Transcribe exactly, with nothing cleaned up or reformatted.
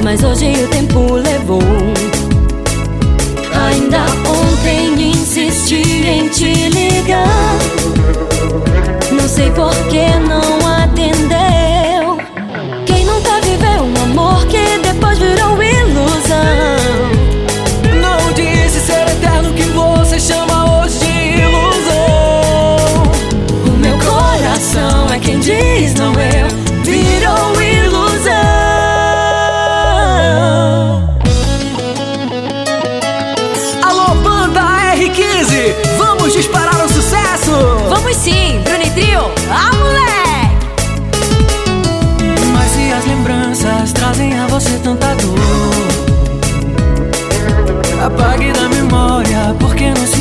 mas hoje o tempo levou. Ainda ontem insisti em te ligar, não sei por que não atendeu. Quem nunca viveu um amor que depois virou ilusão? Não disse ser eterno que você chama hoje de ilusão. O meu coração é quem diz, não eu, virou ilusão. Alô, banda R quinze, vamos disparar o sucesso! Vamos sim, Bruno e Trio, ah moleque! Mas se as lembranças trazem a você tanta dor, apague da memória, porque não